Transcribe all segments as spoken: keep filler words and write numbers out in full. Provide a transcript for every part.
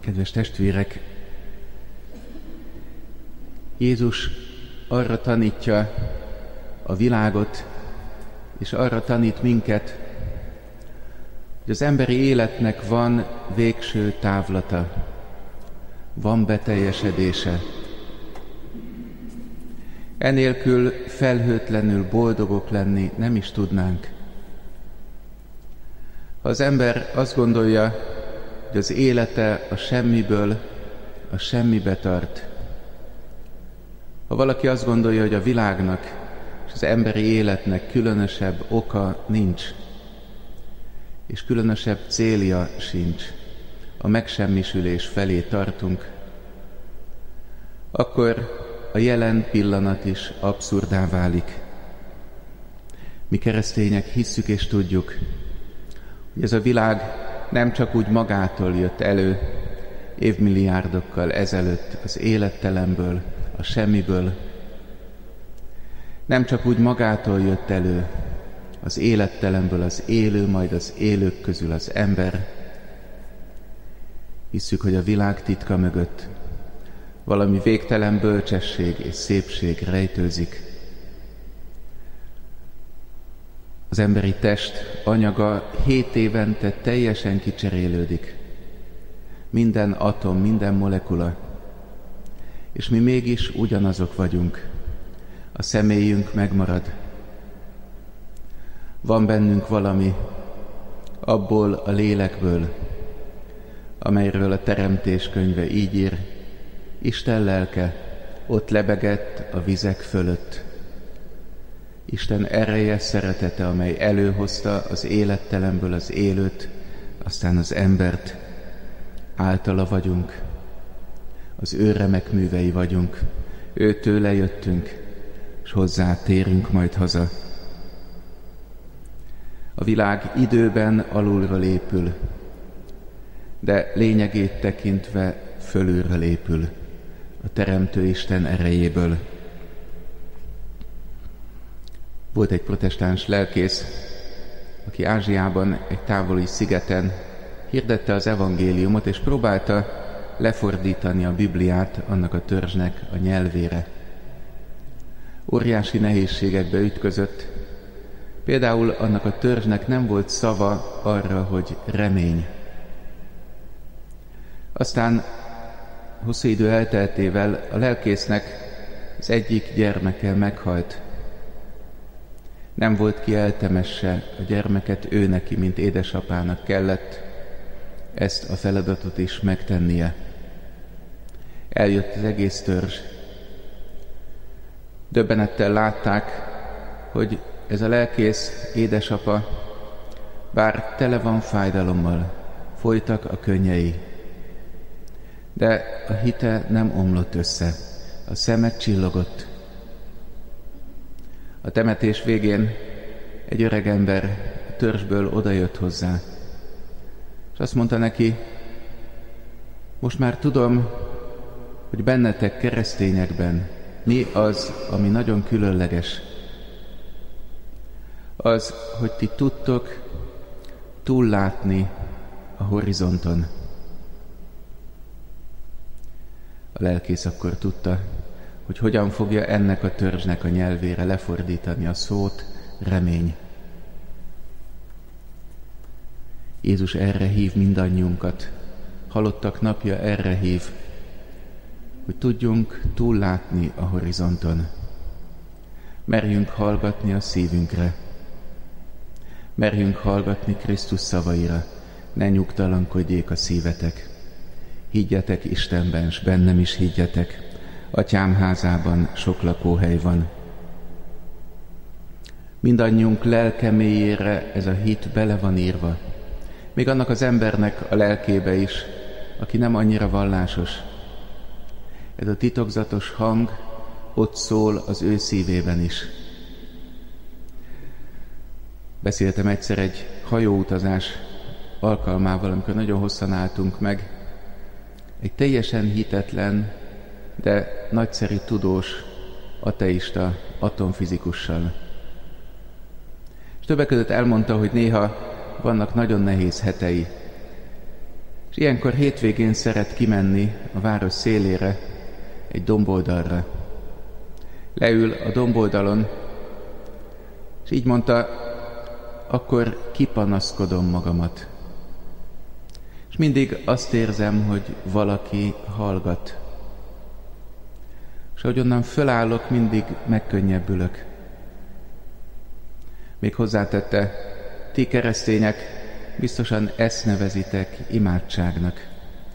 Kedves testvérek, Jézus arra tanítja a világot, és arra tanít minket, hogy az emberi életnek van végső távlata, van beteljesedése. Enélkül felhőtlenül boldogok lenni nem is tudnánk. Ha az ember azt gondolja, hogy az élete a semmiből a semmibe tart, ha valaki azt gondolja, hogy a világnak és az emberi életnek különösebb oka nincs, és különösebb célja sincs, a megsemmisülés felé tartunk, akkor a jelen pillanat is abszurdá válik. Mi keresztények hisszük és tudjuk, hogy ez a világ nem csak úgy magától jött elő, évmilliárdokkal ezelőtt az élettelemből, a semmiből, nem csak úgy magától jött elő az élettelemből az élő, majd az élők közül az ember. Hisszük, hogy a világ titka mögött valami végtelen bölcsesség és szépség rejtőzik. Az emberi test anyaga hét évente teljesen kicserélődik. Minden atom, minden molekula. És mi mégis ugyanazok vagyunk. A személyünk megmarad. Van bennünk valami abból a lélekből, amelyről a Teremtés könyve így ír: Isten lelke ott lebegett a vizek fölött. Isten ereje, szeretete, amely előhozta az élettelemből az élőt, aztán az embert. Általa vagyunk, az ő remek művei vagyunk, őtőle jöttünk, és hozzá térünk majd haza. A világ időben alulról épül, de lényegét tekintve fölülről épül, a Teremtő Isten erejéből. Volt egy protestáns lelkész, aki Ázsiában egy távoli szigeten hirdette az evangéliumot, és próbálta lefordítani a Bibliát annak a törzsnek a nyelvére. Óriási nehézségekbe ütközött. Például annak a törzsnek nem volt szava arra, hogy remény. Aztán hosszú idő elteltével a lelkésznek az egyik gyermeke meghalt. Nem volt ki eltemesse a gyermeket, ő neki, mint édesapának kellett ezt a feladatot is megtennie. Eljött az egész törzs. Döbbenettel látták, hogy ez a lelkész édesapa, bár tele van fájdalommal, folytak a könnyei, de a hite nem omlott össze, a szeme csillogott. A temetés végén egy öreg ember a törzsből odajött hozzá, és azt mondta neki: most már tudom, hogy bennetek keresztényekben mi az, ami nagyon különleges. Az, hogy ti tudtok túllátni a horizonton. A lelkész akkor tudta, hogy hogyan fogja ennek a törzsnek a nyelvére lefordítani a szót, remény. Jézus erre hív mindannyiunkat, halottak napja erre hív, hogy tudjunk túllátni a horizonton. Merjünk hallgatni a szívünkre. Merjünk hallgatni Krisztus szavaira, ne nyugtalankodjék a szívetek. Higgyetek Istenben, s bennem is higgyetek. Atyám házában sok lakóhely van. Mindannyiunk lelke mélyére ez a hit bele van írva. Még annak az embernek a lelkébe is, aki nem annyira vallásos. Ez a titokzatos hang ott szól az ő szívében is. Beszéltem egyszer egy hajóutazás alkalmával, amikor nagyon hosszan álltunk meg, egy teljesen hitetlen, de nagyszerű tudós, ateista atomfizikussal. És többek között elmondta, hogy néha vannak nagyon nehéz hetei, És ilyenkor hétvégén szeret kimenni a város szélére, egy domboldalra. Leül a domboldalon, és így mondta, akkor kipanaszkodom magamat. És mindig azt érzem, hogy valaki hallgat. És ahogy onnan fölállok, mindig megkönnyebbülök. Még hozzátette, ti keresztények biztosan ezt nevezitek imádságnak.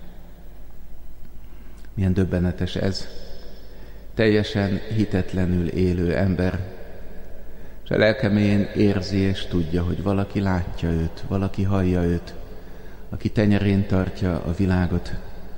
Milyen döbbenetes ez. Teljesen hitetlenül élő ember, és a lelke mélyén érzi és tudja, hogy valaki látja őt, valaki hallja őt, aki tenyerén tartja a világot.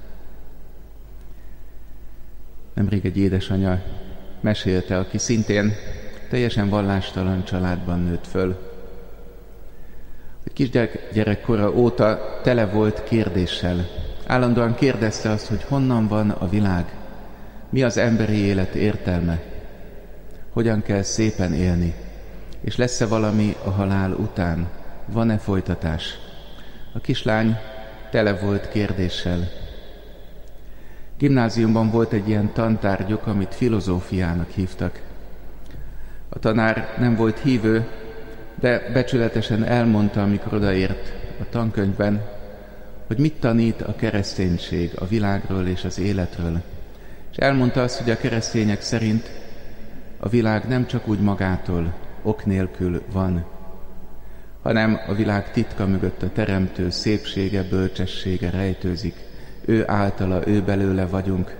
Nemrég egy édesanya mesélte, aki szintén teljesen vallástalan családban nőtt föl, hogy kisgyerekkora óta tele volt kérdéssel. Állandóan kérdezte azt, hogy honnan van a világ, mi az emberi élet értelme, hogyan kell szépen élni, és lesz-e valami a halál után, van-e folytatás. A kislány tele volt kérdéssel. Gimnáziumban volt egy ilyen tantárgyuk, amit filozófiának hívtak. A tanár nem volt hívő, de becsületesen elmondta, amikor odaért a tankönyvben, hogy mit tanít a kereszténység a világról és az életről. És elmondta azt, hogy a keresztények szerint a világ nem csak úgy magától, ok nélkül van, hanem a világ titka mögött a teremtő szépsége, bölcsessége rejtőzik. Ő általa, ő belőle vagyunk.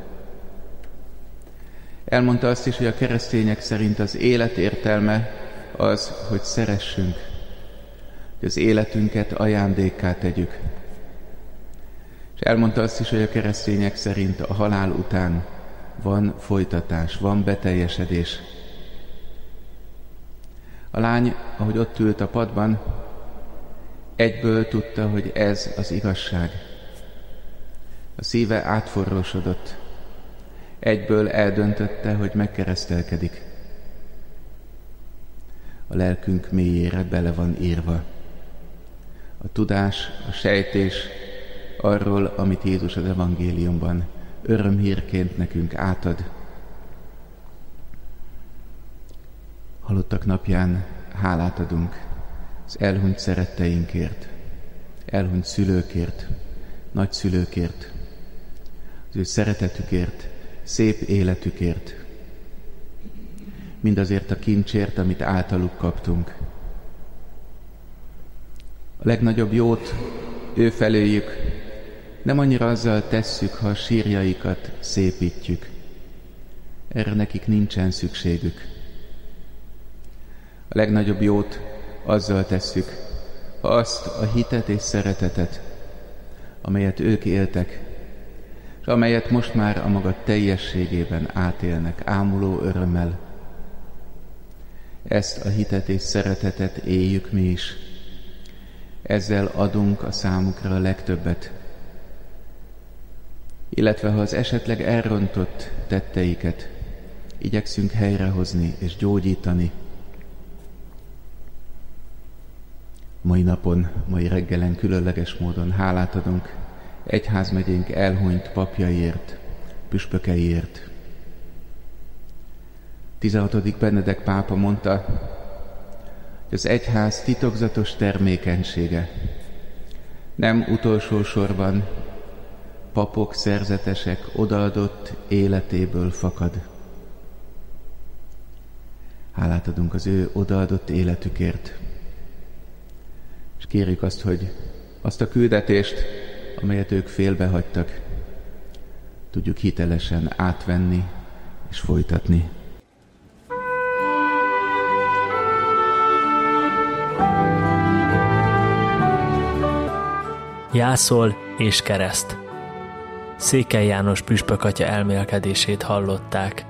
Elmondta azt is, hogy a keresztények szerint az élet értelme az, hogy szeressünk, hogy az életünket ajándékká tegyük. És elmondta azt is, hogy a keresztények szerint a halál után van folytatás, van beteljesedés. A lány, ahogy ott ült a padban, egyből tudta, hogy ez az igazság. A szíve átforrósodott. Egyből eldöntötte, hogy megkeresztelkedik. A lelkünk mélyére bele van írva. A tudás, a sejtés arról, amit Jézus az evangéliumban örömhírként nekünk átad. Halottak napján hálát adunk az elhunyt szeretteinkért, elhunyt szülőkért, nagyszülőkért, az ő szeretetükért, szép életükért, mindazért a kincsért, amit általuk kaptunk. A legnagyobb jót ő feléjük nem annyira azzal tesszük, ha a sírjaikat szépítjük. Erre nekik nincsen szükségük. A legnagyobb jót azzal tesszük, ha azt a hitet és szeretetet, amelyet ők éltek, és amelyet most már a maga teljességében átélnek, ámuló örömmel. Ezt a hitet és szeretetet éljük mi is. Ezzel adunk a számukra a legtöbbet. Illetve ha az esetleg elrontott tetteiket igyekszünk helyrehozni és gyógyítani. Mai napon, mai reggelen különleges módon hálát adunk egyházmegyénk elhunyt papjaiért, püspökeiért. tizenhatodik Benedek pápa mondta, hogy az egyház titokzatos termékenysége nem utolsó sorban papok, szerzetesek odaadott életéből fakad. Hálát adunk az ő odaadott életükért, és kérjük azt, hogy azt a küldetést, amelyet ők félbehagytak, tudjuk hitelesen átvenni és folytatni. Jászol és kereszt. Székely János püspök atya elmélkedését hallották.